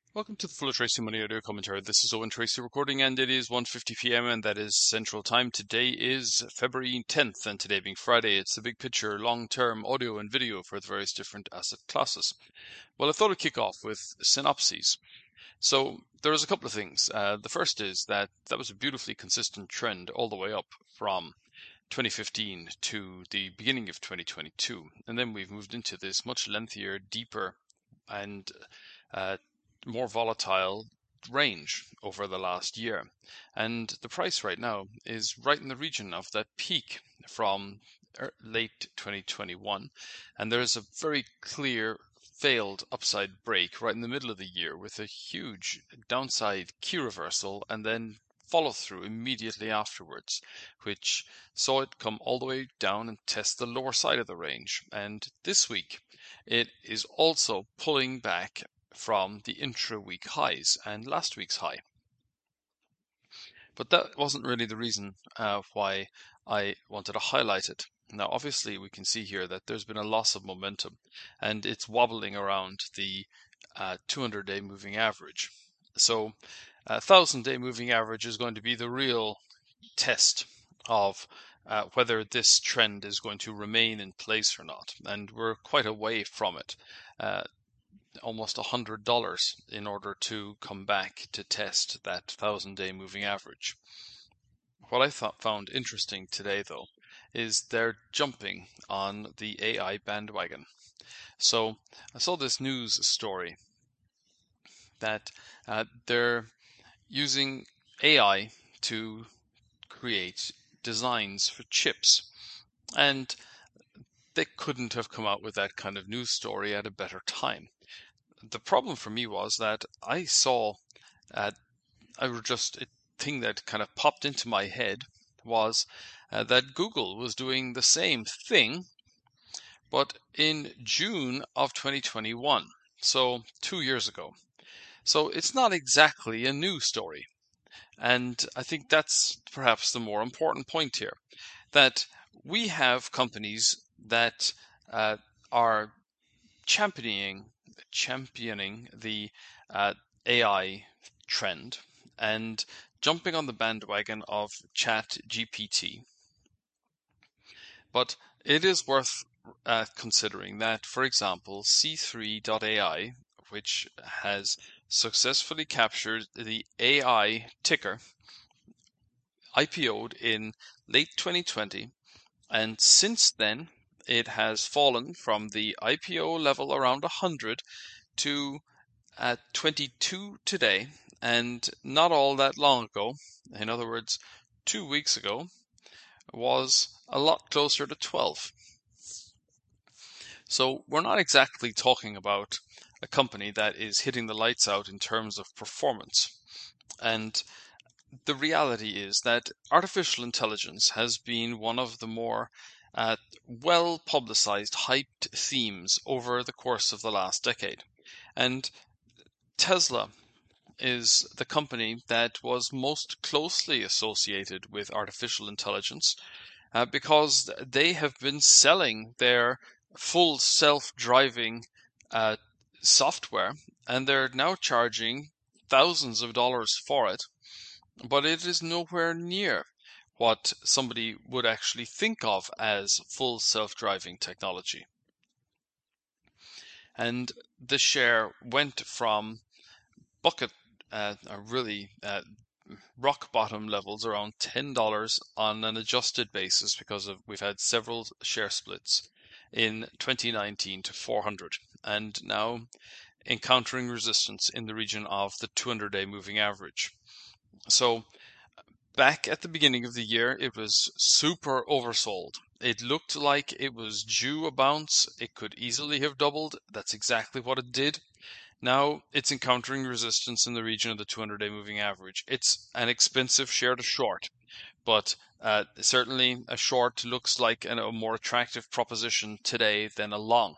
Welcome to the Full of Tracy Money Audio Commentary. This is Owen Tracy recording, and it is 1:50 p.m. and that is Central Time. Today is February 10th, and today being Friday, it's the big picture, long-term audio and video for the various different asset classes. Well, I thought I'd kick off with synopses. So there was a couple of things. The first is that was a beautifully consistent trend all the way up from 2015 to the beginning of 2022, and then we've moved into this much lengthier, deeper, and more volatile range over the last year. And the price right now is right in the region of that peak from late 2021. And there's a very clear failed upside break right in the middle of the year with a huge downside key reversal and then follow through immediately afterwards, which saw it come all the way down and test the lower side of the range. And this week, it is also pulling back from the intra-week highs and last week's high. But that wasn't really the reason why I wanted to highlight it. Now, obviously, we can see here that there's been a loss of momentum, and it's wobbling around the 200-day moving average. So, 1,000-day moving average is going to be the real test of whether this trend is going to remain in place or not. And we're quite away from it. Almost $100 in order to come back to test that 1,000-day moving average. What I found interesting today, though, is they're jumping on the AI bandwagon. So I saw this news story that they're using AI to create designs for chips, and they couldn't have come out with that kind of news story at a better time. The problem for me was that I saw a thing that kind of popped into my head was that Google was doing the same thing, but in June of 2021, so 2 years ago. So it's not exactly a new story. And I think that's perhaps the more important point here, that we have companies that are championing the AI trend and jumping on the bandwagon of ChatGPT. But it is worth considering that, for example, C3.ai, which has successfully captured the AI ticker, IPO'd in late 2020, and since then it has fallen from the IPO level around 100 to 22 today, and not all that long ago, in other words, 2 weeks ago, was a lot closer to 12. So we're not exactly talking about a company that is hitting the lights out in terms of performance. And the reality is that artificial intelligence has been one of the more well-publicized, hyped themes over the course of the last decade. And Tesla is the company that was most closely associated with artificial intelligence because they have been selling their full self-driving software, and they're now charging thousands of dollars for it, but it is nowhere near what somebody would actually think of as full self-driving technology. And the share went from rock bottom levels around $10 on an adjusted basis because we've had several share splits in 2019 to 400, and now encountering resistance in the region of the 200-day moving average. So back at the beginning of the year, it was super oversold. It looked like it was due a bounce. It could easily have doubled. That's exactly what it did. Now it's encountering resistance in the region of the 200-day moving average. It's an expensive share to short, but certainly a short looks like a more attractive proposition today than a long.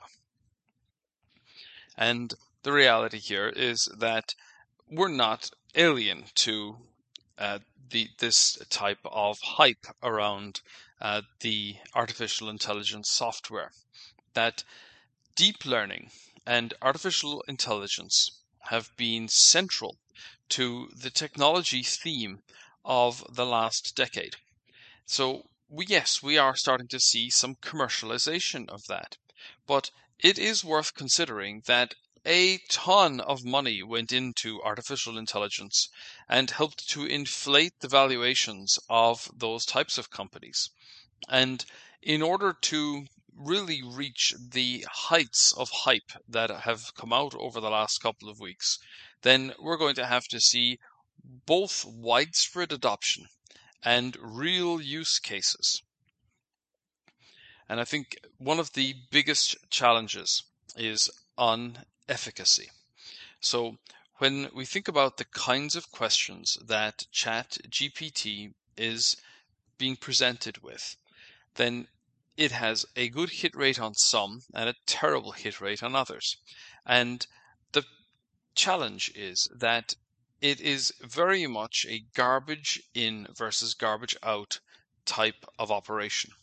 And the reality here is that we're not alien to this type of hype around the artificial intelligence software. That deep learning and artificial intelligence have been central to the technology theme of the last decade. So yes, we are starting to see some commercialization of that, but it is worth considering that a ton of money went into artificial intelligence and helped to inflate the valuations of those types of companies. And in order to really reach the heights of hype that have come out over the last couple of weeks, then we're going to have to see both widespread adoption and real use cases. And I think one of the biggest challenges is on efficacy. So when we think about the kinds of questions that ChatGPT is being presented with, then it has a good hit rate on some and a terrible hit rate on others. And the challenge is that it is very much a garbage in versus garbage out type of operation.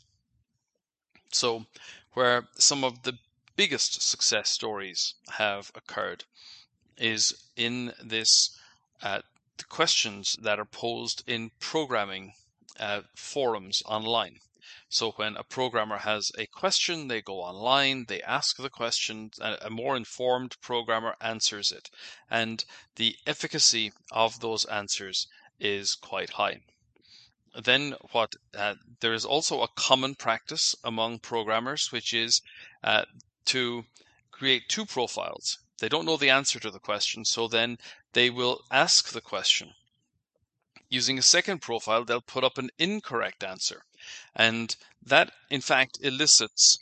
So where some of the biggest success stories have occurred is in this the questions that are posed in programming forums online. So when a programmer has a question, they go online, they ask the question, a more informed programmer answers it, and the efficacy of those answers is quite high. Then there is also a common practice among programmers, which is to create two profiles. They don't know the answer to the question, so then they will ask the question. Using a second profile, they'll put up an incorrect answer. And that, in fact, elicits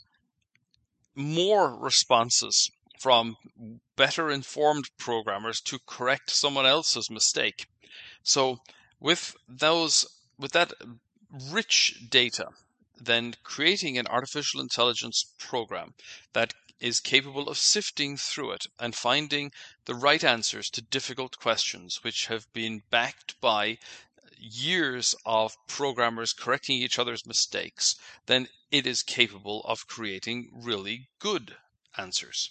more responses from better informed programmers to correct someone else's mistake. So with that rich data, then creating an artificial intelligence program that is capable of sifting through it and finding the right answers to difficult questions, which have been backed by years of programmers correcting each other's mistakes, then it is capable of creating really good answers.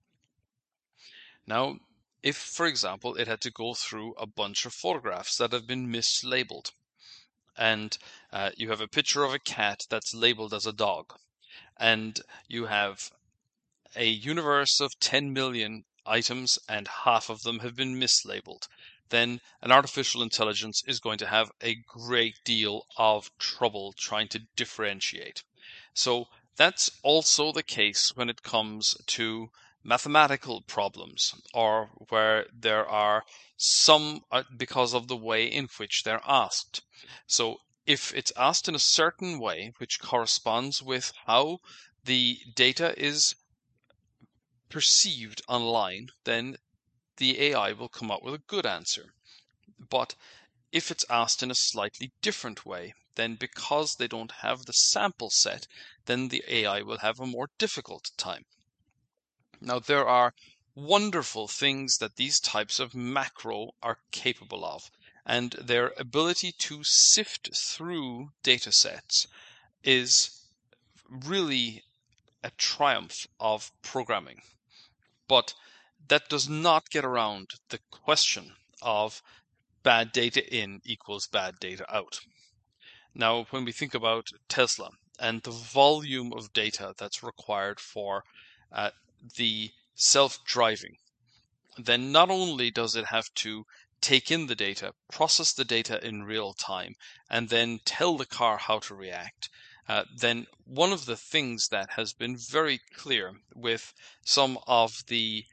Now, if, for example, it had to go through a bunch of photographs that have been mislabeled, and you have a picture of a cat that's labeled as a dog, and you have a universe of 10 million items and half of them have been mislabeled, then an artificial intelligence is going to have a great deal of trouble trying to differentiate. So that's also the case when it comes to mathematical problems, or where there are some because of the way in which they're asked. So if it's asked in a certain way, which corresponds with how the data is perceived online, then the AI will come up with a good answer. But if it's asked in a slightly different way, then because they don't have the sample set, then the AI will have a more difficult time. Now, there are wonderful things that these types of macro are capable of, and their ability to sift through data sets is really a triumph of programming. But that does not get around the question of bad data in equals bad data out. Now, when we think about Tesla and the volume of data that's required for the self-driving, then not only does it have to take in the data, process the data in real time, and then tell the car how to react, then one of the things that has been very clear with some of the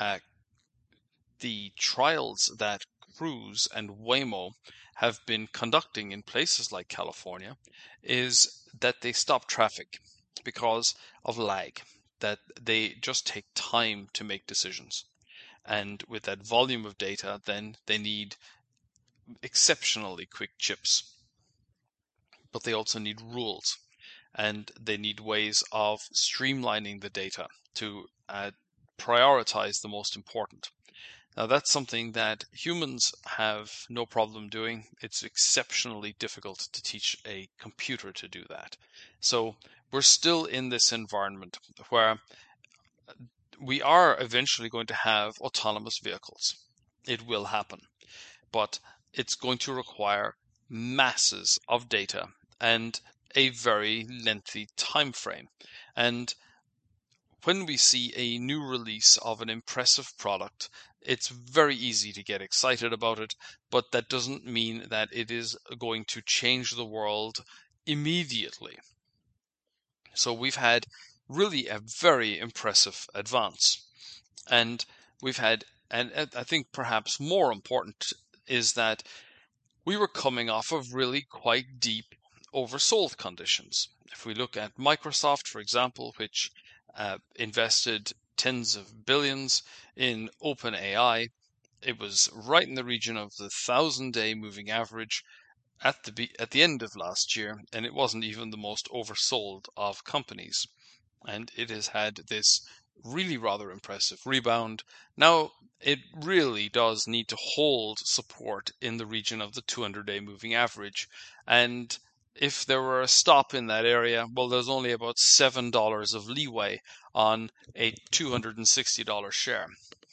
trials that Cruise and Waymo have been conducting in places like California is that they stop traffic because of lag, that they just take time to make decisions. And with that volume of data, then they need exceptionally quick chips. But they also need rules, and they need ways of streamlining the data to prioritize the most important. Now, that's something that humans have no problem doing. It's exceptionally difficult to teach a computer to do that. So we're still in this environment where we are eventually going to have autonomous vehicles. It will happen, but it's going to require masses of data and a very lengthy time frame. And when we see a new release of an impressive product, it's very easy to get excited about it, but that doesn't mean that it is going to change the world immediately. So we've had really a very impressive advance. And we've had, and I think perhaps more important is that we were coming off of really quite deep oversold conditions. If we look at Microsoft, for example, which invested tens of billions in OpenAI, it was right in the region of the 1,000-day moving average at the end of last year, and it wasn't even the most oversold of companies. And it has had this really rather impressive rebound. Now, it really does need to hold support in the region of the 200-day moving average. And if there were a stop in that area, well, there's only about $7 of leeway on a $260 share.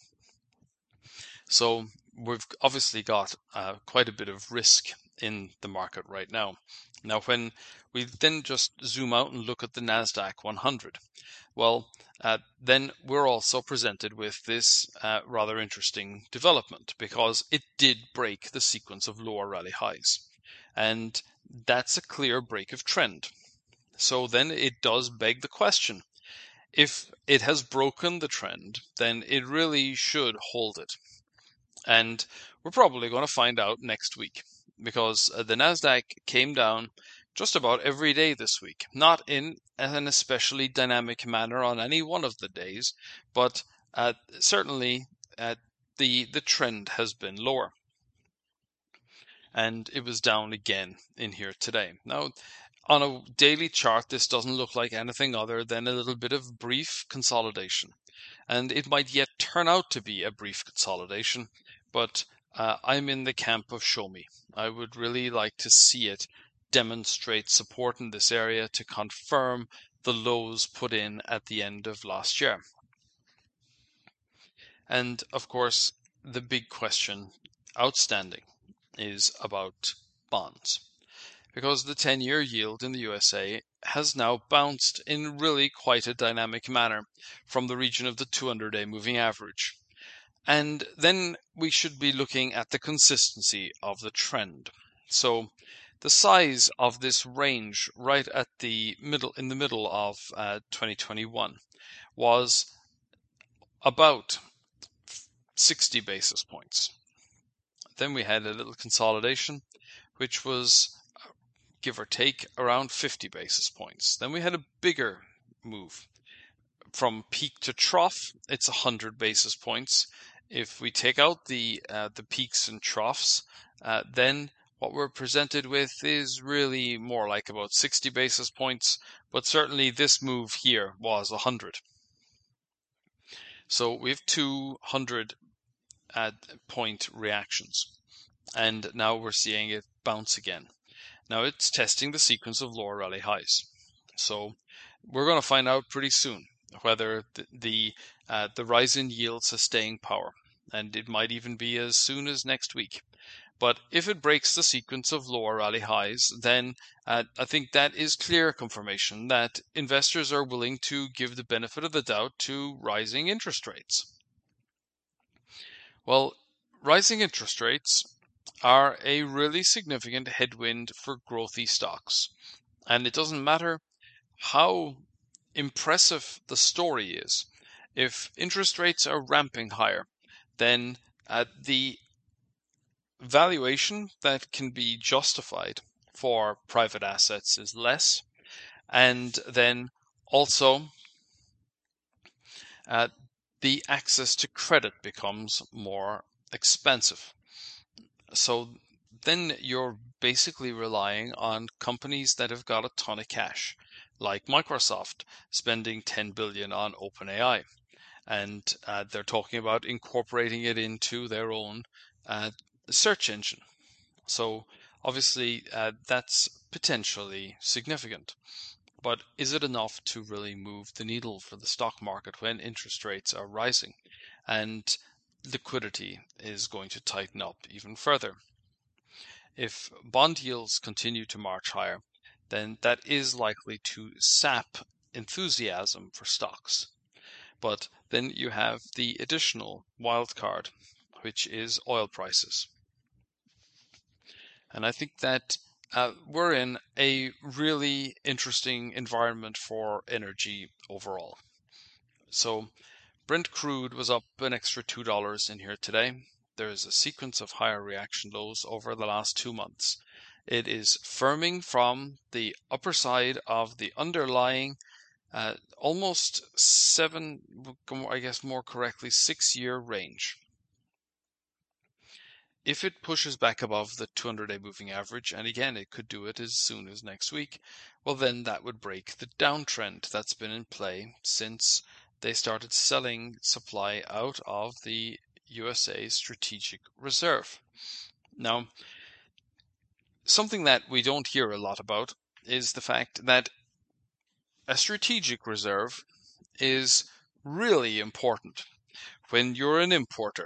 So we've obviously got quite a bit of risk in the market right now. Now, when we then just zoom out and look at the NASDAQ 100, well, then we're also presented with this rather interesting development, because it did break the sequence of lower rally highs. And that's a clear break of trend. So then it does beg the question. If it has broken the trend, then it really should hold it. And we're probably going to find out next week, because the NASDAQ came down just about every day this week. Not in an especially dynamic manner on any one of the days, but certainly the trend has been lower. And it was down again in here today. Now, on a daily chart, this doesn't look like anything other than a little bit of brief consolidation. And it might yet turn out to be a brief consolidation, but I'm in the camp of show me. I would really like to see it demonstrate support in this area to confirm the lows put in at the end of last year. And of course, the big question outstanding is about bonds, because the 10-year yield in the USA has now bounced in really quite a dynamic manner from the region of the 200-day moving average. And then we should be looking at the consistency of the trend. So the size of this range right at the middle, in the middle of 2021, was about 60 basis points. Then we had a little consolidation, which was give or take around 50 basis points. Then we had a bigger move. From peak to trough, it's 100 basis points. If we take out the peaks and troughs, then what we're presented with is really more like about 60 basis points, but certainly this move here was 100. So we have 200 point reactions, and now we're seeing it bounce again. Now it's testing the sequence of lower rally highs. So we're going to find out pretty soon whether the rise in yields has staying power, and it might even be as soon as next week. But if it breaks the sequence of lower rally highs, then I think that is clear confirmation that investors are willing to give the benefit of the doubt to rising interest rates. Well, rising interest rates are a really significant headwind for growthy stocks. And it doesn't matter how impressive the story is. If interest rates are ramping higher, then the valuation that can be justified for private assets is less. And then also the access to credit becomes more expensive. So then you're basically relying on companies that have got a ton of cash, like Microsoft spending $10 billion on OpenAI. And they're talking about incorporating it into their own search engine. So obviously that's potentially significant. but is it enough to really move the needle for the stock market when interest rates are rising and liquidity is going to tighten up even further? If bond yields continue to march higher, then that is likely to sap enthusiasm for stocks. But then you have the additional wild card, which is oil prices. And I think that we're in a really interesting environment for energy overall. So Brent crude was up an extra $2 in here today. There's a sequence of higher reaction lows over the last 2 months. It is firming from the upper side of the underlying almost 6-year range. If it pushes back above the 200-day moving average, and again, it could do it as soon as next week, well, then that would break the downtrend that's been in play since they started selling supply out of the USA Strategic Reserve. Now, something that we don't hear a lot about is the fact that a strategic reserve is really important when you're an importer.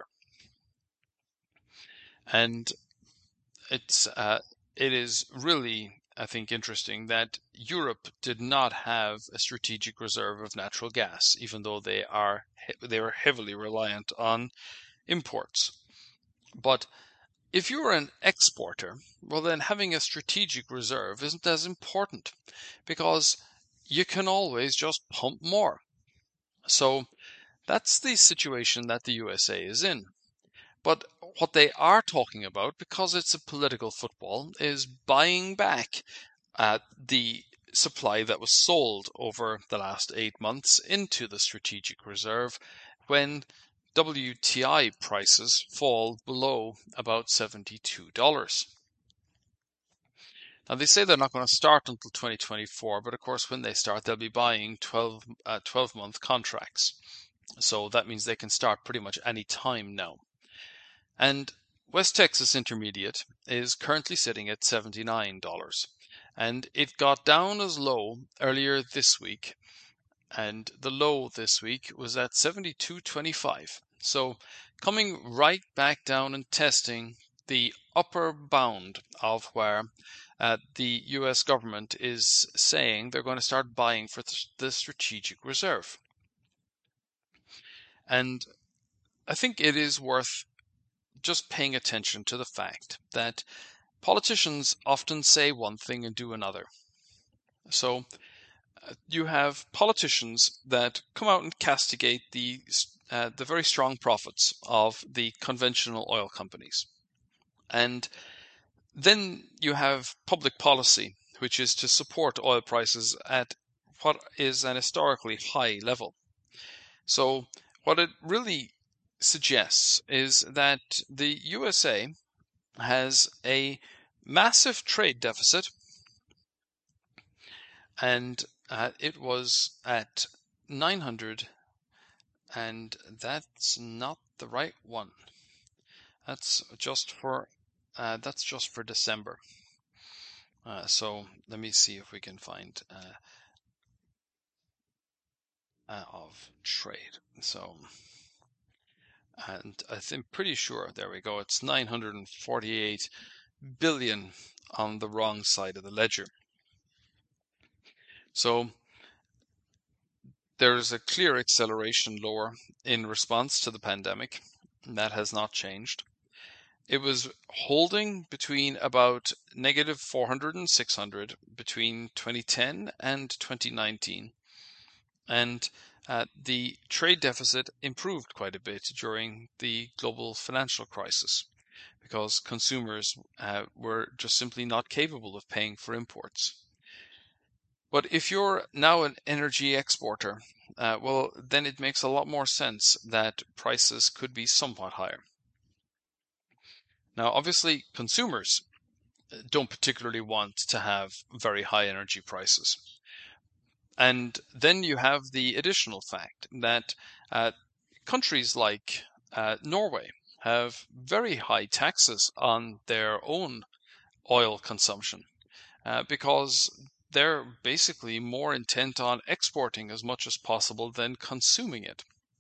And it is really, I think, interesting that Europe did not have a strategic reserve of natural gas, even though they are heavily reliant on imports. But if you're an exporter, well, then having a strategic reserve isn't as important because you can always just pump more. So that's the situation that the USA is in. But what they are talking about, because it's a political football, is buying back the supply that was sold over the last 8 months into the strategic reserve when WTI prices fall below about $72. Now, they say they're not going to start until 2024, but of course, when they start, they'll be buying 12-month contracts. So that means they can start pretty much any time now. And West Texas Intermediate is currently sitting at $79. And it got down as low earlier this week. And the low this week was at 72.25. So coming right back down and testing the upper bound of where the US government is saying they're going to start buying for the strategic reserve. And I think it is worth just paying attention to the fact that politicians often say one thing and do another. So you have politicians that come out and castigate the very strong profits of the conventional oil companies. And then you have public policy, which is to support oil prices at what is an historically high level. So what it really suggests is that the USA has a massive trade deficit, and it was at 900, and that's not the right one. That's just for December. So let me see if we can find of trade. So, and I'm pretty sure, there we go, it's 948 billion on the wrong side of the ledger. So there's a clear acceleration lower in response to the pandemic. That has not changed. It was holding between about negative 400 and 600 between 2010 and 2019. And the trade deficit improved quite a bit during the global financial crisis because consumers were just simply not capable of paying for imports. But if you're now an energy exporter, well, then it makes a lot more sense that prices could be somewhat higher. Now, obviously, consumers don't particularly want to have very high energy prices. And then you have the additional fact that countries like Norway have very high taxes on their own oil consumption because they're basically more intent on exporting as much as possible than consuming it.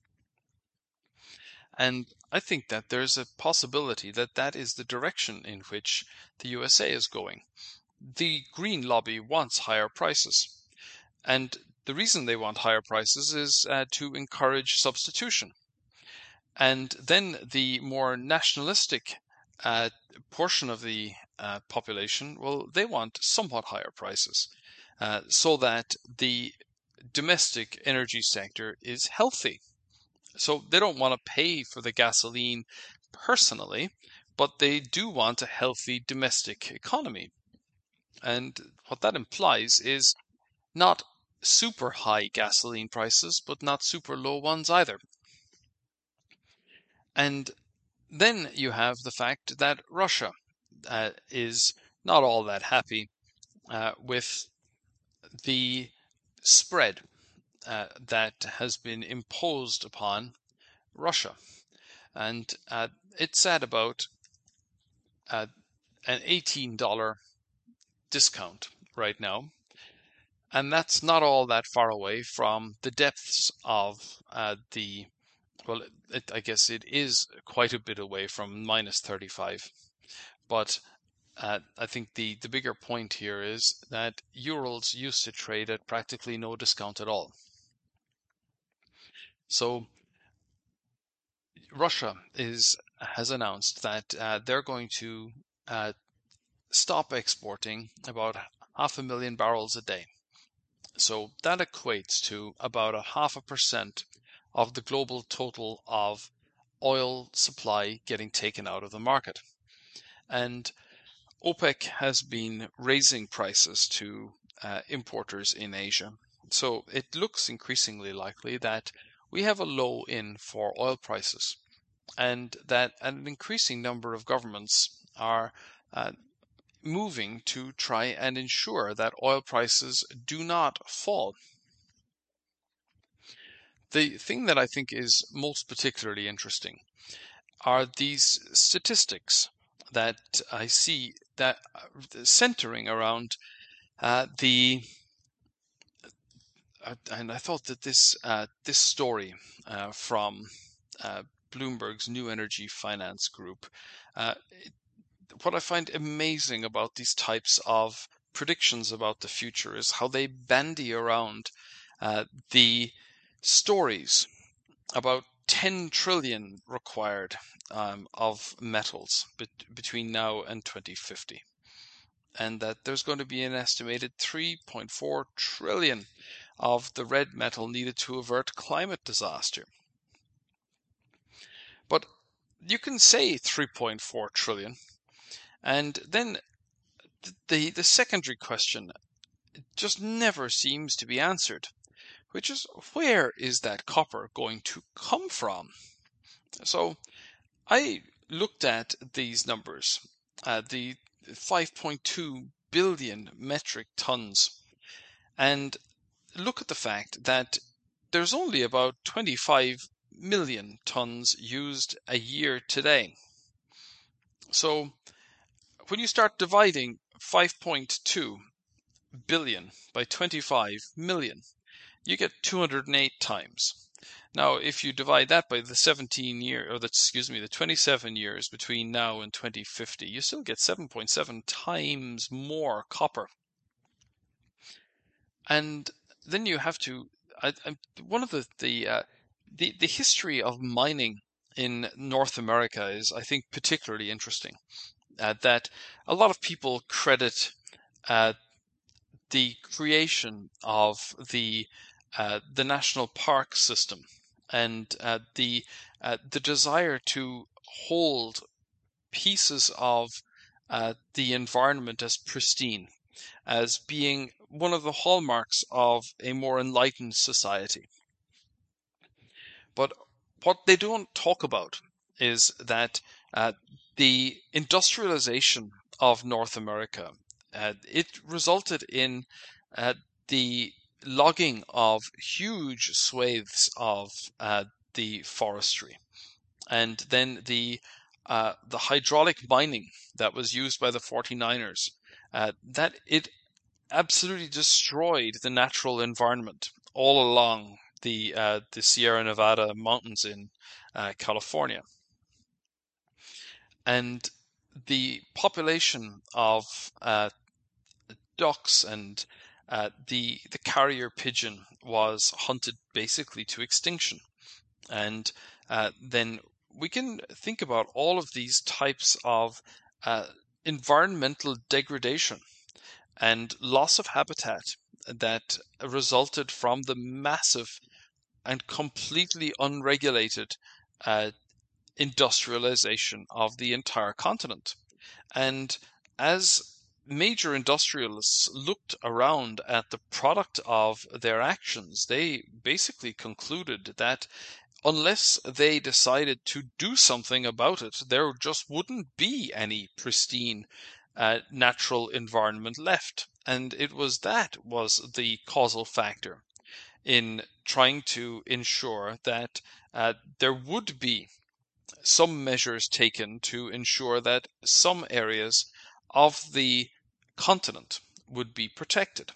And I think that there's a possibility that that is the direction in which the USA is going. The Green lobby wants higher prices. And the reason they want higher prices is to encourage substitution. And then the more nationalistic portion of the population, well, they want somewhat higher prices so that the domestic energy sector is healthy. So they don't want to pay for the gasoline personally, but they do want a healthy domestic economy. And what that implies is not super high gasoline prices, but not super low ones either. And then you have the fact that Russia is not all that happy with the spread that has been imposed upon Russia. And it's at about an $18 discount right now. And that's not all that far away from the depths of well, I guess it is quite a bit away from minus 35. But I think the bigger point here is that Urals used to trade at practically no discount at all. So Russia has announced that they're going to stop exporting about 500,000 barrels a day. So that equates to about 0.5% of the global total of oil supply getting taken out of the market. And OPEC has been raising prices to importers in Asia. So it looks increasingly likely that we have a low in for oil prices, and that an increasing number of governments are moving to try and ensure that oil prices do not fall. The thing that I think is most particularly interesting are these statistics that I see that centering around and I thought that this story from Bloomberg's New Energy Finance Group, what I find amazing about these types of predictions about the future is how they bandy around the stories about 10 trillion required of metals between now and 2050. And that there's going to be an estimated 3.4 trillion of the red metal needed to avert climate disaster. But you can say 3.4 trillion, and then the secondary question just never seems to be answered, which is, where is that copper going to come from? So I looked at these numbers, the 5.2 billion metric tons, and look at the fact that there's only about 25 million tons used a year today. So when you start dividing 5.2 billion by 25 million, you get 208 times. Now, if you divide that by the 27 years between now and 2050, you still get 7.7 times more copper. And then you have to, one of the history of mining in North America is, I think, particularly interesting. That a lot of people credit the creation of the national park system and the desire to hold pieces of the environment as pristine, as being one of the hallmarks of a more enlightened society. But what they don't talk about is that the industrialization of North America, it resulted in the logging of huge swathes of the forestry, and then the hydraulic mining that was used by the 49ers, that it absolutely destroyed the natural environment all along the Sierra Nevada mountains in California. And the population of ducks and the carrier pigeon was hunted basically to extinction. And then we can think about all of these types of uh, environmental degradation and loss of habitat that resulted from the massive and completely unregulated uh, industrialization of the entire continent. And as major industrialists looked around at the product of their actions, they basically concluded that unless they decided to do something about it, there just wouldn't be any pristine natural environment left. And it was that was the causal factor in trying to ensure that there would be some measures taken to ensure that some areas of the continent would be protected.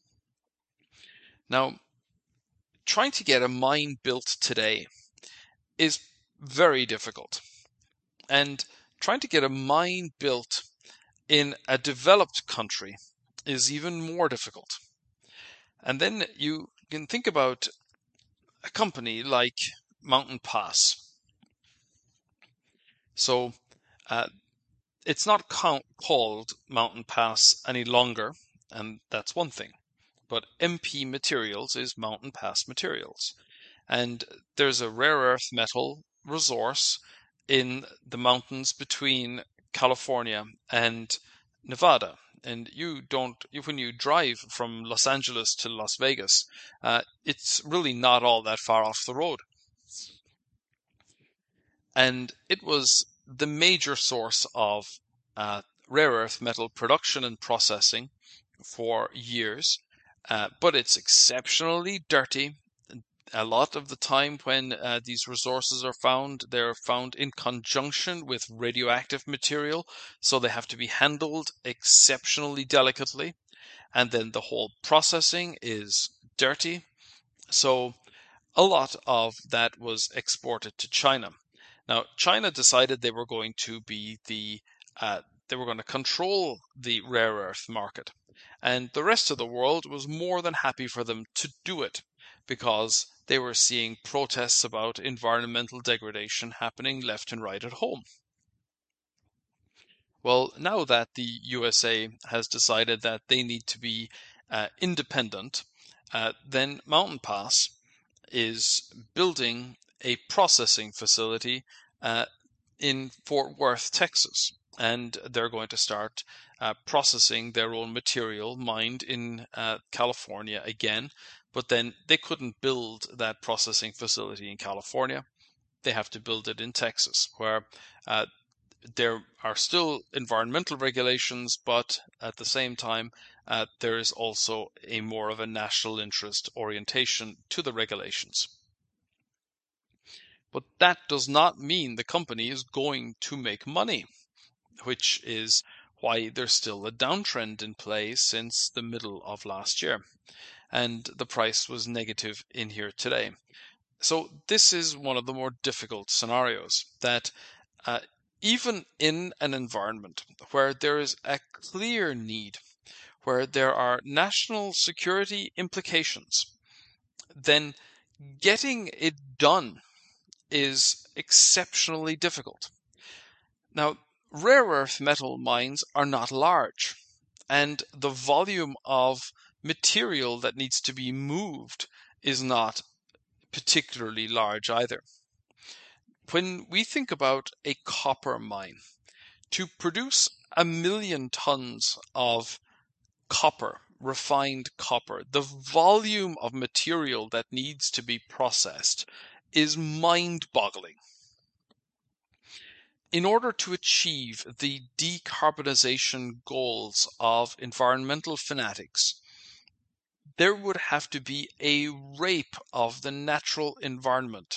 Now, trying to get a mine built today is very difficult. And trying to get a mine built in a developed country is even more difficult. And then you can think about a company like Mountain Pass. So uh, it's not called Mountain Pass any longer, and that's one thing. But MP Materials is Mountain Pass Materials. And there's a rare earth metal resource in the mountains between California and Nevada. And when you drive from Los Angeles to Las Vegas, it's really not all that far off the road. And it was the major source of rare earth metal production and processing for years, but it's exceptionally dirty. A lot of the time when these resources are found, they're found in conjunction with radioactive material, so they have to be handled exceptionally delicately. And then the whole processing is dirty. So a lot of that was exported to China. Now, China decided they were going to be they were going to control the rare earth market. And the rest of the world was more than happy for them to do it because they were seeing protests about environmental degradation happening left and right at home. Well, now that the USA has decided that they need to be independent, then Mountain Pass is building a processing facility in Fort Worth, Texas. And they're going to start processing their own material mined in California again. But then they couldn't build that processing facility in California. They have to build it in Texas, where uh, there are still environmental regulations, but at the same time, there is also a more of a national interest orientation to the regulations. But that does not mean the company is going to make money, which is why there's still a downtrend in play since the middle of last year. And the price was negative in here today. So this is one of the more difficult scenarios that even in an environment where there is a clear need, where there are national security implications, then getting it done is exceptionally difficult. Now, rare earth metal mines are not large, and the volume of material that needs to be moved is not particularly large either. When we think about a copper mine, to produce 1 million tons of copper, refined copper, the volume of material that needs to be processed is mind-boggling. In order to achieve the decarbonization goals of environmental fanatics, there would have to be a rape of the natural environment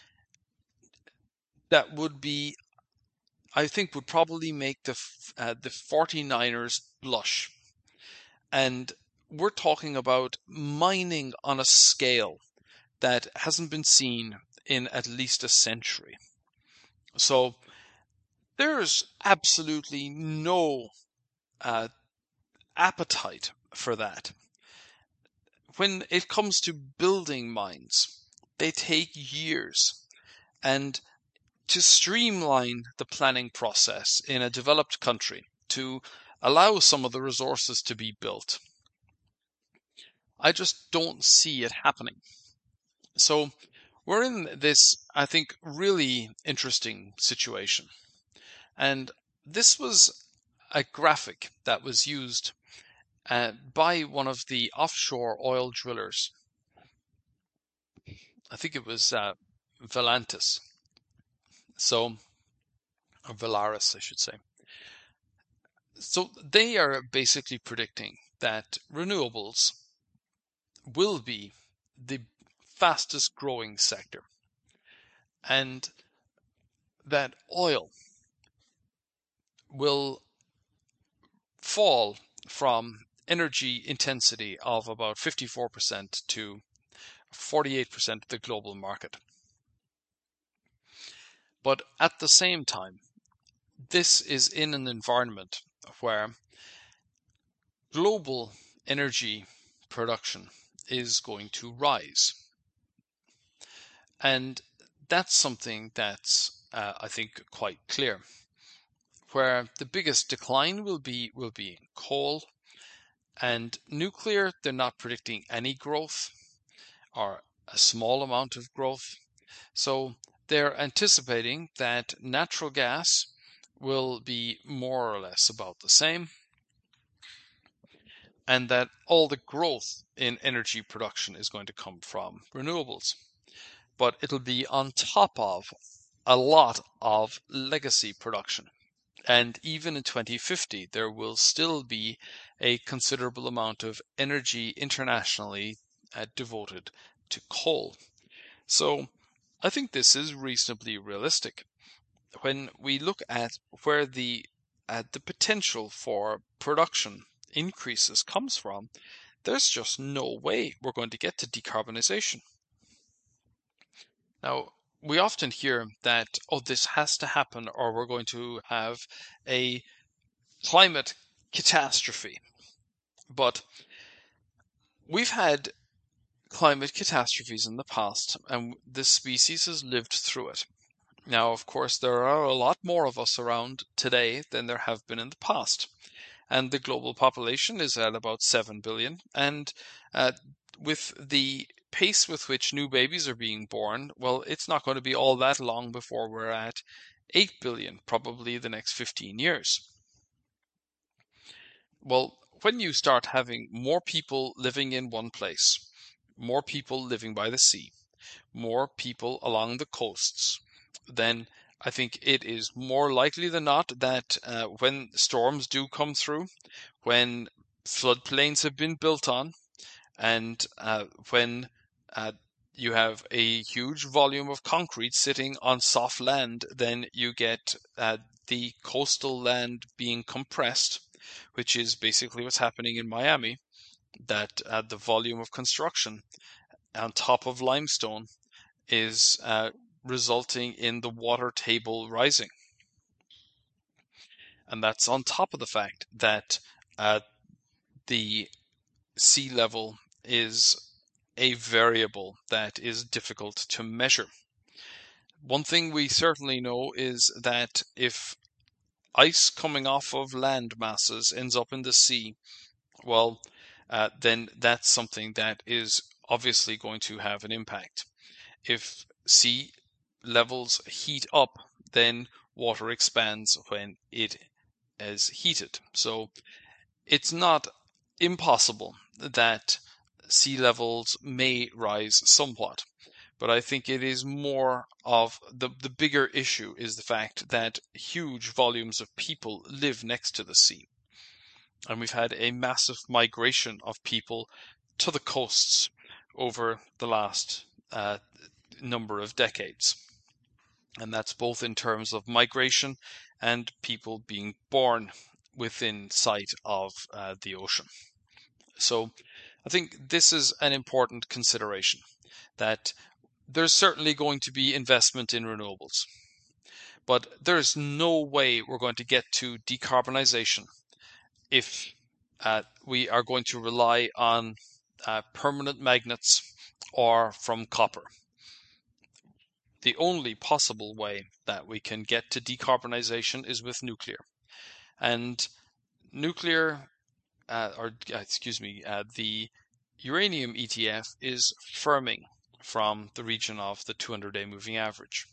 that would be, I think, would probably make the 49ers blush. And we're talking about mining on a scale that hasn't been seen in at least a century. So there's absolutely no appetite for that. When it comes to building mines, they take years. And to streamline the planning process in a developed country, to allow some of the resources to be built, I just don't see it happening. So we're in this, I think, really interesting situation. And this was a graphic that was used by one of the offshore oil drillers. I think it was Valantis. So, or Valaris, I should say. So they are basically predicting that renewables will be the fastest growing sector, and that oil will fall from energy intensity of about 54% to 48% of the global market. But at the same time, this is in an environment where global energy production is going to rise. And that's something that's, I think, quite clear. Where the biggest decline will be in coal and nuclear. They're not predicting any growth or a small amount of growth. So they're anticipating that natural gas will be more or less about the same, and that all the growth in energy production is going to come from renewables. But it'll be on top of a lot of legacy production. And even in 2050, there will still be a considerable amount of energy internationally devoted to coal. So I think this is reasonably realistic. When we look at where the potential for production increases comes from, there's just no way we're going to get to decarbonization. Now, we often hear that, oh, this has to happen or we're going to have a climate catastrophe. But we've had climate catastrophes in the past, and this species has lived through it. Now, of course, there are a lot more of us around today than there have been in the past. And the global population is at about 7 billion. And with the pace with which new babies are being born, well, it's not going to be all that long before we're at 8 billion, probably the next 15 years. Well, when you start having more people living in one place, more people living by the sea, more people along the coasts, then I think it is more likely than not that when storms do come through, when floodplains have been built on, and when you have a huge volume of concrete sitting on soft land, then you get the coastal land being compressed, which is basically what's happening in Miami, that the volume of construction on top of limestone is resulting in the water table rising. And that's on top of the fact that the sea level is a variable that is difficult to measure. One thing we certainly know is that if ice coming off of land masses ends up in the sea, well, then that's something that is obviously going to have an impact. If sea levels heat up, then water expands when it is heated. So it's not impossible that sea levels may rise somewhat. But I think it is more of the bigger issue is the fact that huge volumes of people live next to the sea. And we've had a massive migration of people to the coasts over the last number of decades. And that's both in terms of migration and people being born within sight of the ocean. So I think this is an important consideration, that there's certainly going to be investment in renewables, but there's no way we're going to get to decarbonization if we are going to rely on permanent magnets or from copper. The only possible way that we can get to decarbonization is with nuclear. And nuclear, the uranium ETF is firming from the region of the 200-day moving average.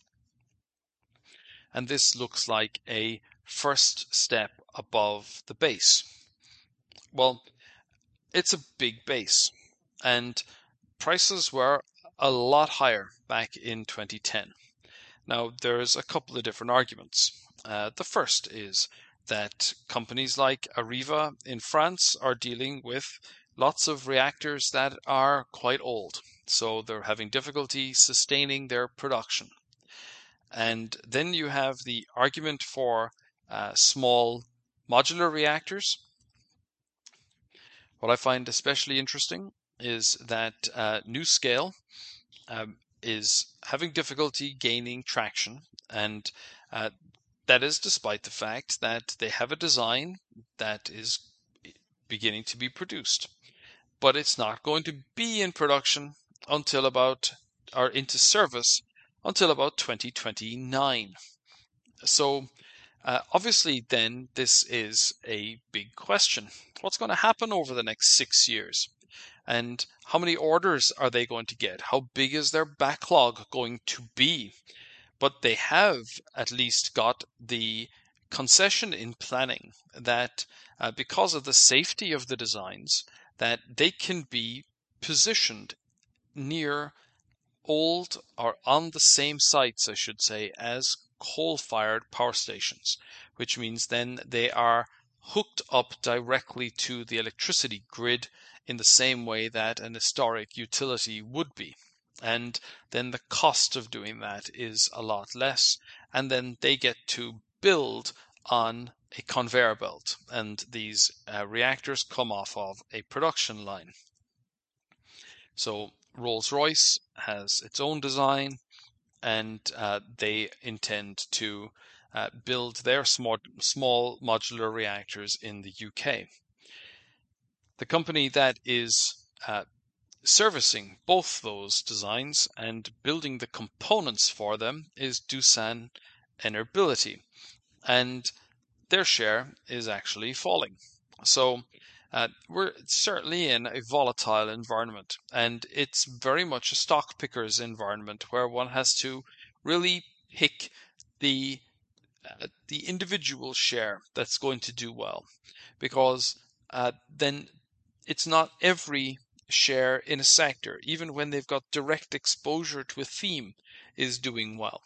And this looks like a first step above the base. Well, it's a big base, and prices were a lot higher back in 2010. Now, there's a couple of different arguments. The first is that companies like Areva in France are dealing with lots of reactors that are quite old, so they're having difficulty sustaining their production. And then you have the argument for small modular reactors. What I find especially interesting is that NuScale is having difficulty gaining traction, and that is despite the fact that they have a design that is beginning to be produced. But it's not going to be in production until about, or into service, until about 2029. So obviously then this is a big question. What's going to happen over the next 6 years? And how many orders are they going to get? How big is their backlog going to be? But they have at least got the concession in planning that because of the safety of the designs, that they can be positioned near old, or on the same sites, I should say, as coal-fired power stations, which means then they are hooked up directly to the electricity grid in the same way that an historic utility would be. And then the cost of doing that is a lot less. And then they get to build on a conveyor belt, and these reactors come off of a production line. So Rolls-Royce has its own design, and they intend to build their small modular reactors in the UK. The company that is servicing both those designs and building the components for them is Doosan Enerbility, and their share is actually falling. So we're certainly in a volatile environment, and it's very much a stock picker's environment where one has to really pick the individual share that's going to do well, because then it's not every share in a sector, even when they've got direct exposure to a theme, is doing well.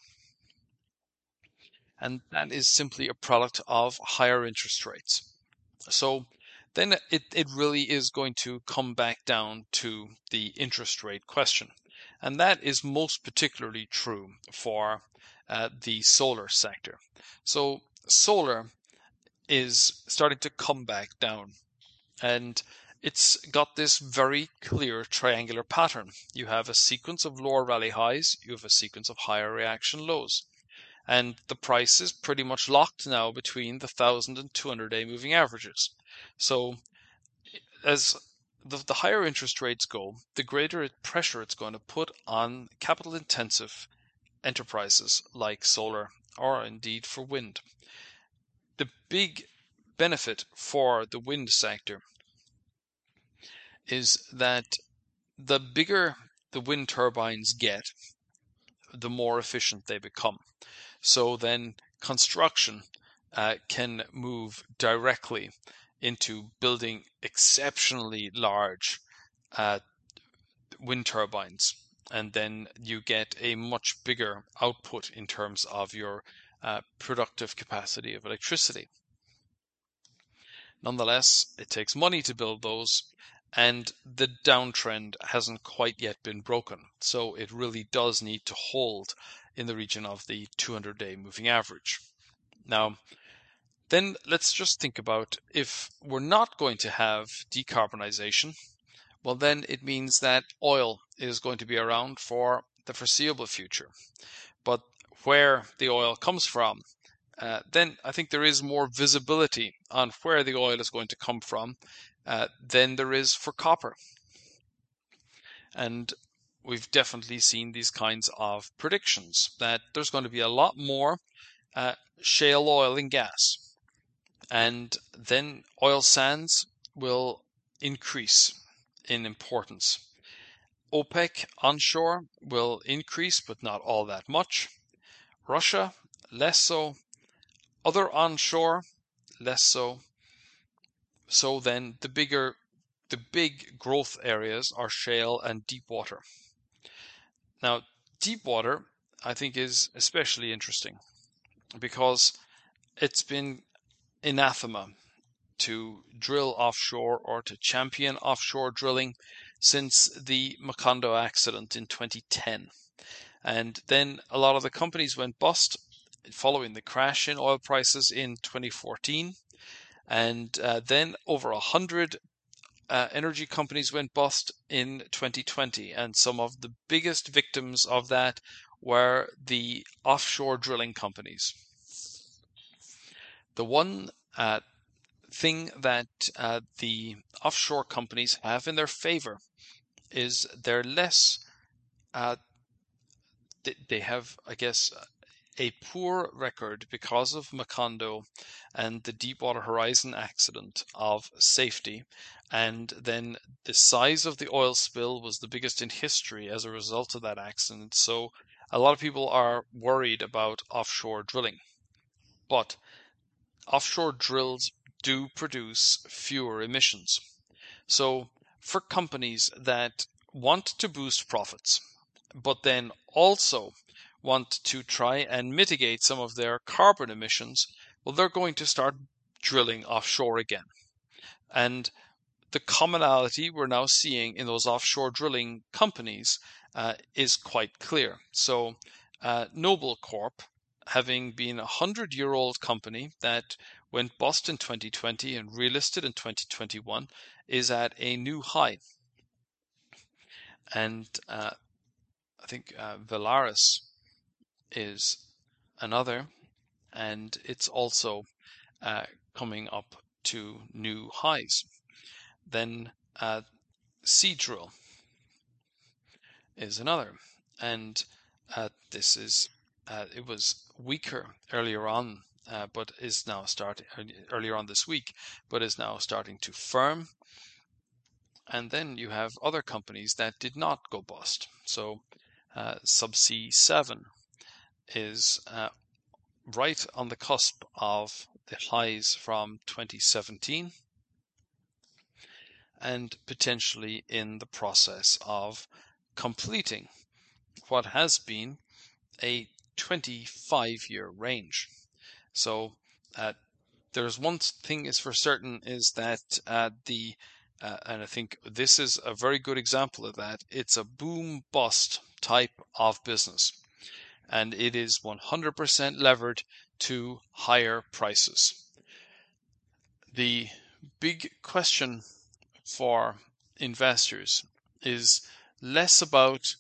And that is simply a product of higher interest rates. So then it really is going to come back down to the interest rate question. And that is most particularly true for the solar sector. So solar is starting to come back down, and it's got this very clear triangular pattern. You have a sequence of lower rally highs, you have a sequence of higher reaction lows. And the price is pretty much locked now between the 1,000 and 200-day moving averages. So as the higher interest rates go, the greater pressure it's going to put on capital intensive enterprises like solar, or indeed for wind. The big benefit for the wind sector is that the bigger the wind turbines get, the more efficient they become. So then construction can move directly into building exceptionally large wind turbines, and then you get a much bigger output in terms of your productive capacity of electricity. Nonetheless, it takes money to build those, and the downtrend hasn't quite yet been broken. So it really does need to hold in the region of the 200-day moving average. Now, Then let's just think about if we're not going to have decarbonization, well, then it means that oil is going to be around for the foreseeable future. But where the oil comes from, then I think there is more visibility on where the oil is going to come from than there is for copper. And we've definitely seen these kinds of predictions that there's going to be a lot more shale oil and gas. And then oil sands will increase in importance. OPEC onshore will increase, but not all that much. Russia, less so. Other onshore, less so. So then the big growth areas are shale and deep water. Now, deep water, I think, is especially interesting because it's been anathema to drill offshore or to champion offshore drilling since the Macondo accident in 2010. And then a lot of the companies went bust following the crash in oil prices in 2014. And then over 100 energy companies went bust in 2020. And some of the biggest victims of that were the offshore drilling companies. The one thing that the offshore companies have in their favor is they're less, they have, I guess, a poor record because of Macondo and the Deepwater Horizon accident of safety. And then the size of the oil spill was the biggest in history as a result of that accident. So a lot of people are worried about offshore drilling. But offshore drills do produce fewer emissions. So for companies that want to boost profits, but then also want to try and mitigate some of their carbon emissions, well, they're going to start drilling offshore again. And the commonality we're now seeing in those offshore drilling companies is quite clear. So Noble Corp, having been a 100-year-old company that went bust in 2020 and relisted in 2021, is at a new high. And I think Valaris is another, and it's also coming up to new highs. Then Seadrill is another, and this is it was weaker earlier on, but is now starting earlier on this week, but is now starting to firm. And then you have other companies that did not go bust. So Subsea 7 is right on the cusp of the highs from 2017 and potentially in the process of completing what has been a 25-year range. So there's one thing is for certain is that and I think this is a very good example of that. It's a boom bust type of business, and it is 100% levered to higher prices. The big question for investors is less about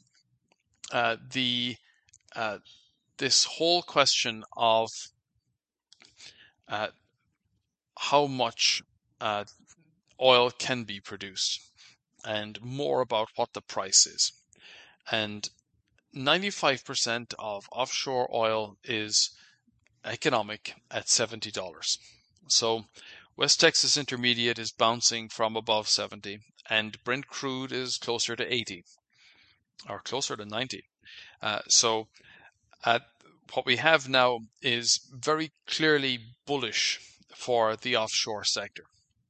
this whole question of how much oil can be produced and more about what the price is. And 95% of offshore oil is economic at $70. So West Texas Intermediate is bouncing from above 70, and Brent crude is closer to 80 or closer to 90. So what we have now is very clearly bullish for the offshore sector.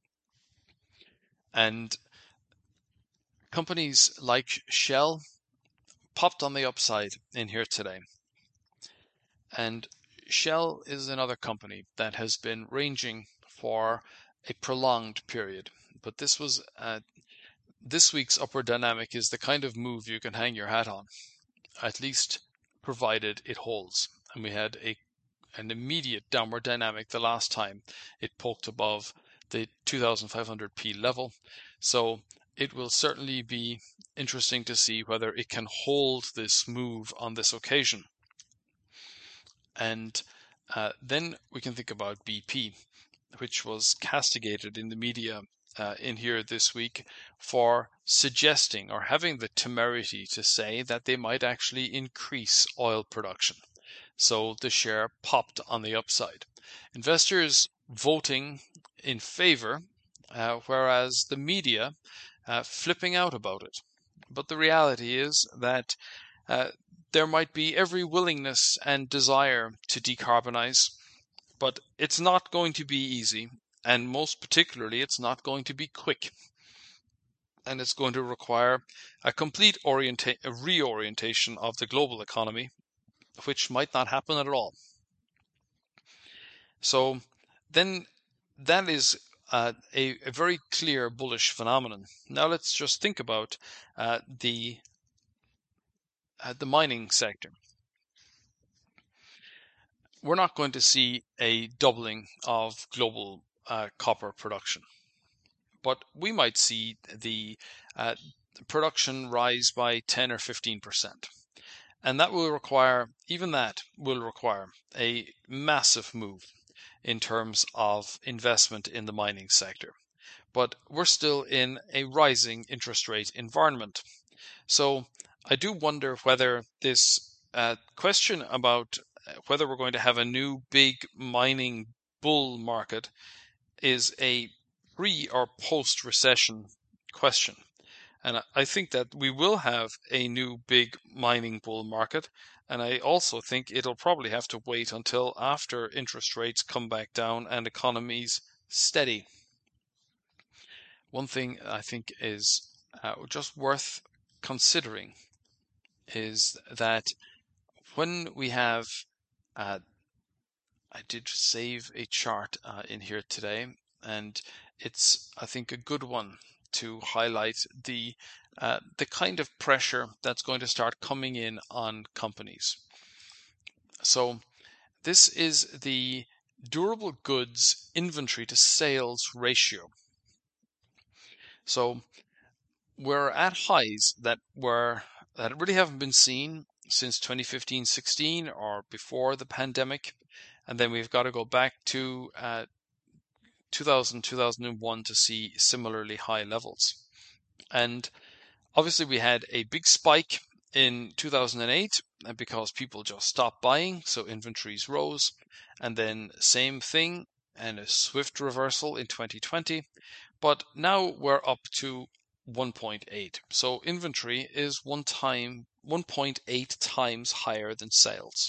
And companies like Shell popped on the upside in here today. And Shell is another company that has been ranging for a prolonged period. But this was this week's upward dynamic is the kind of move you can hang your hat on, at least provided it holds. And we had an immediate downward dynamic the last time it poked above the 2500p level. So it will certainly be interesting to see whether it can hold this move on this occasion. And then we can think about BP, which was castigated in the media in here this week for suggesting or having the temerity to say that they might actually increase oil production. So the share popped on the upside. Investors voting in favor, whereas the media flipping out about it. But the reality is that there might be every willingness and desire to decarbonize, but it's not going to be easy, and most particularly, it's not going to be quick. And it's going to require a complete reorientation of the global economy, which might not happen at all. So then that is a very clear bullish phenomenon. Now let's just think about the mining sector. We're not going to see a doubling of global copper production, but we might see the production rise by 10 or 15%. And that will require, even that will require a massive move in terms of investment in the mining sector. But we're still in a rising interest rate environment. So I do wonder whether this question about whether we're going to have a new big mining bull market is a pre or post-recession question. And I think that we will have a new big mining bull market. And I also think it'll probably have to wait until after interest rates come back down and economies steady. One thing I think is just worth considering is that when we have, I did save a chart in here today, and it's, I think, a good one to highlight the kind of pressure that's going to start coming in on companies. So this is the durable goods inventory to sales ratio. So we're at highs that really haven't been seen since 2015-16 or before the pandemic, and then we've got to go back to 2000-2001 to see similarly high levels. And obviously we had a big spike in 2008 because people just stopped buying, so inventories rose, and then same thing and a swift reversal in 2020. But now we're up to 1.8. So inventory is 1.8 times higher than sales.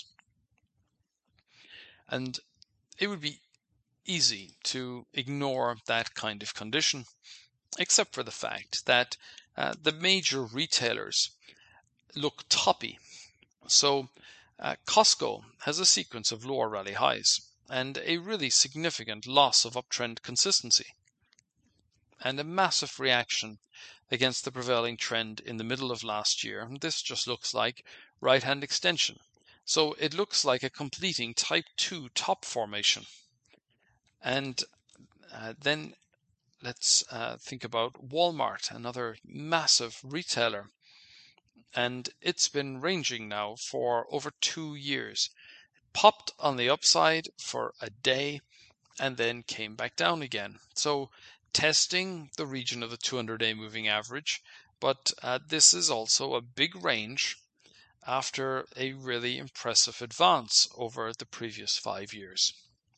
And it would be easy to ignore that kind of condition, except for the fact that the major retailers look toppy. So Costco has a sequence of lower rally highs and a really significant loss of uptrend consistency, and a massive reaction against the prevailing trend in the middle of last year. This just looks like right-hand extension. So it looks like a completing type 2 top formation. And then let's think about Walmart, another massive retailer. And it's been ranging now for over 2 years. It popped on the upside for a day and then came back down again. So testing the region of the 200-day moving average, but this is also a big range after a really impressive advance over the previous 5 years.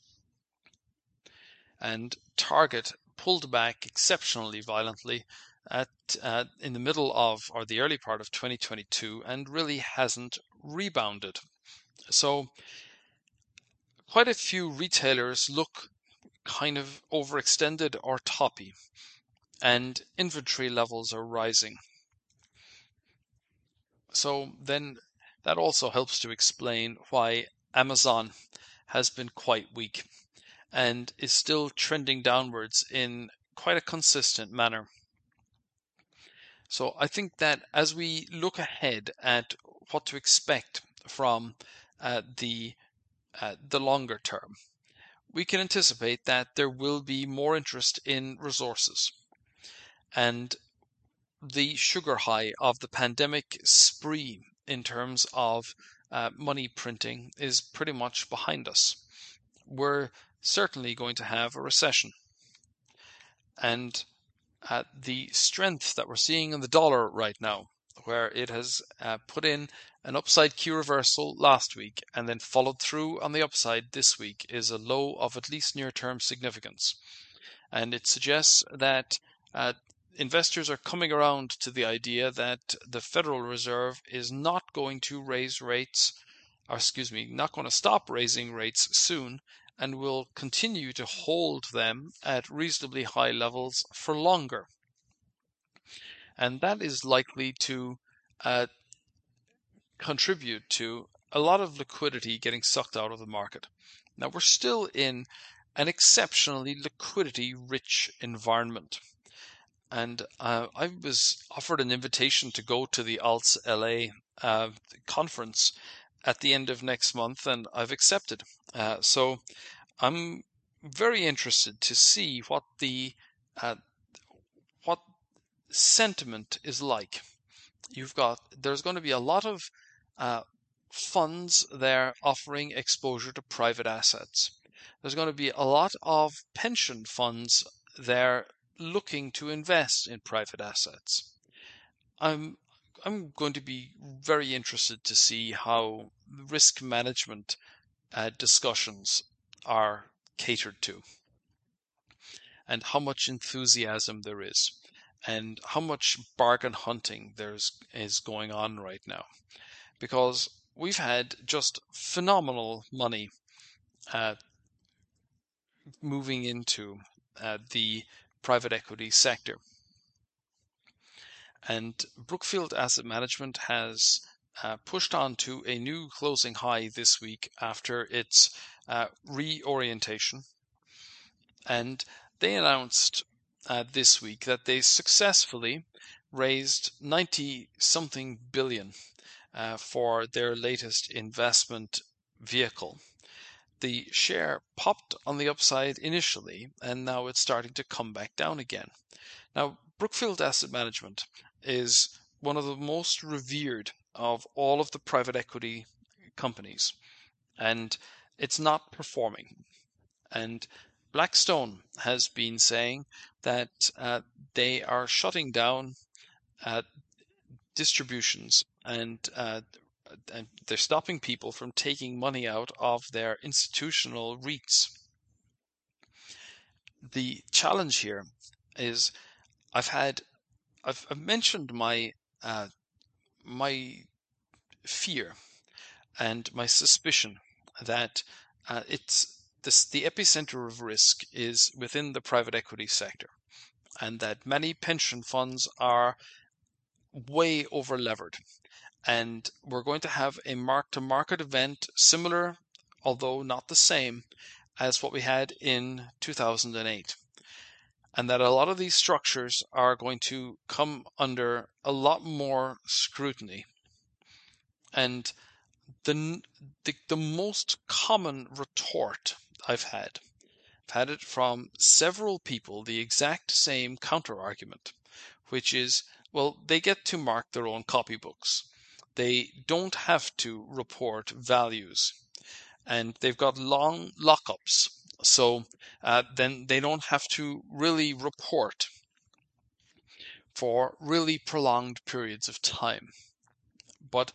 And Target pulled back exceptionally violently in the middle of, or the early part of 2022, and really hasn't rebounded. So quite a few retailers look kind of overextended or toppy, and inventory levels are rising. So then that also helps to explain why Amazon has been quite weak and is still trending downwards in quite a consistent manner. So I think that as we look ahead at what to expect from the the longer term, we can anticipate that there will be more interest in resources. And the sugar high of the pandemic spree in terms of money printing is pretty much behind us. We're certainly going to have a recession. And the strength that we're seeing in the dollar right now, where it has put in an upside Q reversal last week and then followed through on the upside this week, is a low of at least near-term significance. And it suggests that investors are coming around to the idea that the Federal Reserve is not going to raise rates, or excuse me, not going to stop raising rates soon, and will continue to hold them at reasonably high levels for longer. And that is likely to contribute to a lot of liquidity getting sucked out of the market. Now, we're still in an exceptionally liquidity-rich environment. And I was offered an invitation to go to the Alts LA conference at the end of next month, and I've accepted. So I'm very interested to see what the what sentiment is like. There's going to be a lot of funds there offering exposure to private assets. There's going to be a lot of pension funds there looking to invest in private assets. I'm going to be very interested to see how risk management discussions are catered to, and how much enthusiasm there is, and how much bargain hunting is going on right now, because we've had just phenomenal money moving into the private equity sector. And Brookfield Asset Management has pushed on to a new closing high this week after its reorientation. And they announced this week that they successfully raised 90-something billion for their latest investment vehicle. The share popped on the upside initially, and now it's starting to come back down again. Now, Brookfield Asset Management is one of the most revered of all of the private equity companies, and it's not performing. And Blackstone has been saying that they are shutting down distributions, and they're stopping people from taking money out of their institutional REITs. The challenge here is I've mentioned my fear and my suspicion that the epicenter of risk is within the private equity sector, and that many pension funds are way over levered. And we're going to have a mark-to-market event similar, although not the same, as what we had in 2008. And that a lot of these structures are going to come under a lot more scrutiny. And the most common retort I've had it from several people, the exact same counter-argument, which is, well, they get to mark their own copybooks. They don't have to report values, and they've got long lockups, so then they don't have to really report for really prolonged periods of time. But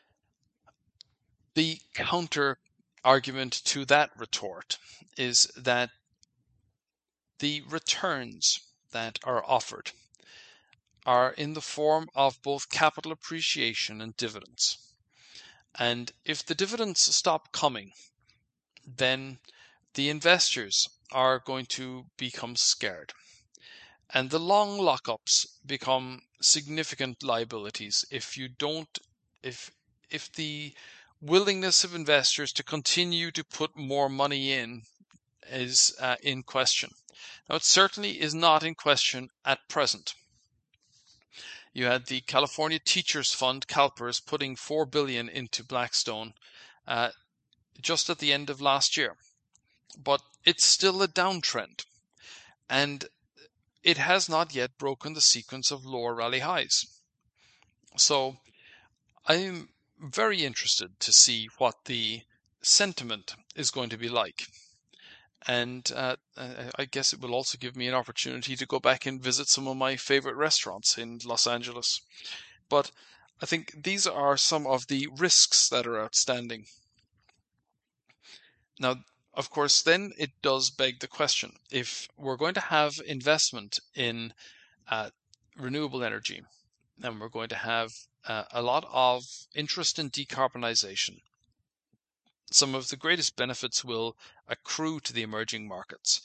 the counter argument to that retort is that the returns that are offered are in the form of both capital appreciation and dividends. And if the dividends stop coming, then the investors are going to become scared. And the long lockups become significant liabilities if the willingness of investors to continue to put more money in is in question. Now, it certainly is not in question at present. You had the California Teachers Fund, CalPERS, putting $4 billion into Blackstone just at the end of last year, but it's still a downtrend, and it has not yet broken the sequence of lower rally highs. So I'm very interested to see what the sentiment is going to be like. And I guess it will also give me an opportunity to go back and visit some of my favorite restaurants in Los Angeles. But I think these are some of the risks that are outstanding. Now, of course, then it does beg the question, if we're going to have investment in renewable energy, and we're going to have a lot of interest in decarbonization, some of the greatest benefits will accrue to the emerging markets.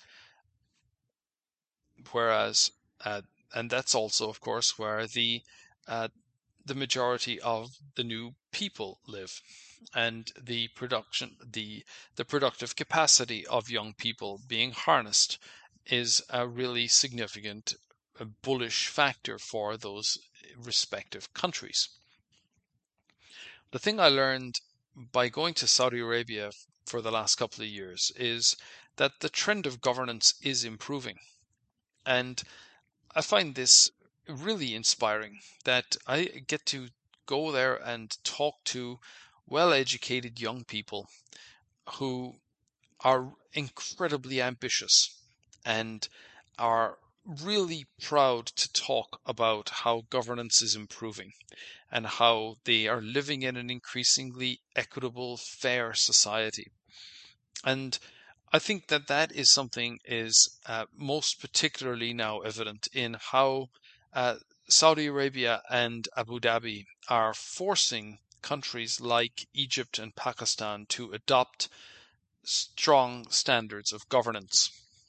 Whereas, and that's also, of course, where the majority of the new people live, and the productive capacity of young people being harnessed is a really significant bullish factor for those respective countries. The thing I learned by going to Saudi Arabia for the last couple of years is that the trend of governance is improving. And I find this really inspiring, that I get to go there and talk to well-educated young people who are incredibly ambitious and are really proud to talk about how governance is improving and how they are living in an increasingly equitable, fair society. And I think that that is something is most particularly now evident in how Saudi Arabia and Abu Dhabi are forcing countries like Egypt and Pakistan to adopt strong standards of governance.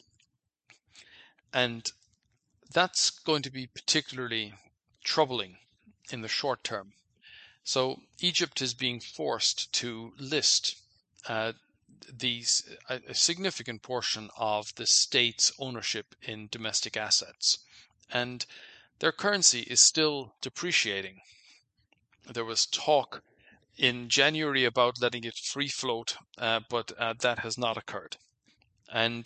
And that's going to be particularly troubling in the short term. So Egypt is being forced to list a significant portion of the state's ownership in domestic assets, and their currency is still depreciating. There was talk in January about letting it free float, but that has not occurred. And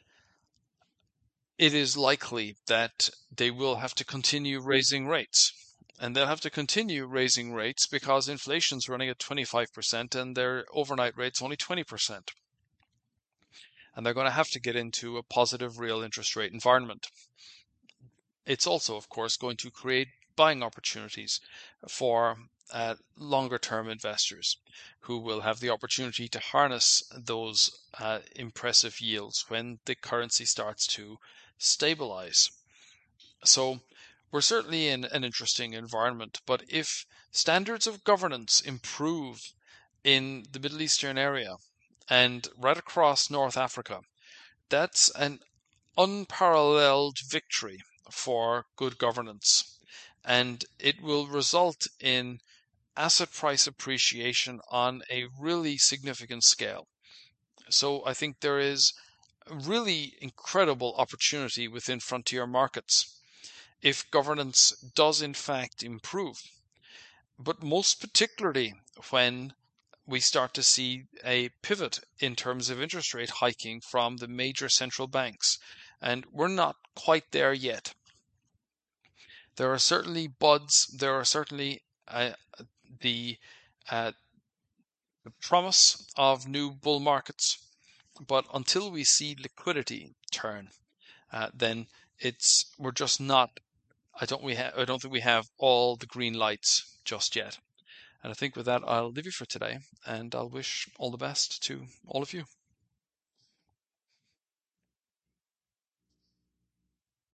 it is likely that they will have to continue raising rates. And they'll have to continue raising rates because inflation's running at 25% and their overnight rate's only 20%. And they're going to have to get into a positive real interest rate environment. It's also, of course, going to create buying opportunities for longer-term investors who will have the opportunity to harness those impressive yields when the currency starts to stabilize. So we're certainly in an interesting environment, but if standards of governance improve in the Middle Eastern area and right across North Africa, that's an unparalleled victory for good governance, and it will result in asset price appreciation on a really significant scale. So I think there is a really incredible opportunity within frontier markets if governance does in fact improve, but most particularly when we start to see a pivot in terms of interest rate hiking from the major central banks. And we're not quite there yet. There are certainly buds, there are certainly the promise of new bull markets, but until we see liquidity turn, then we're just not. I don't think we have all the green lights just yet. And I think with that, I'll leave you for today, and I'll wish all the best to all of you.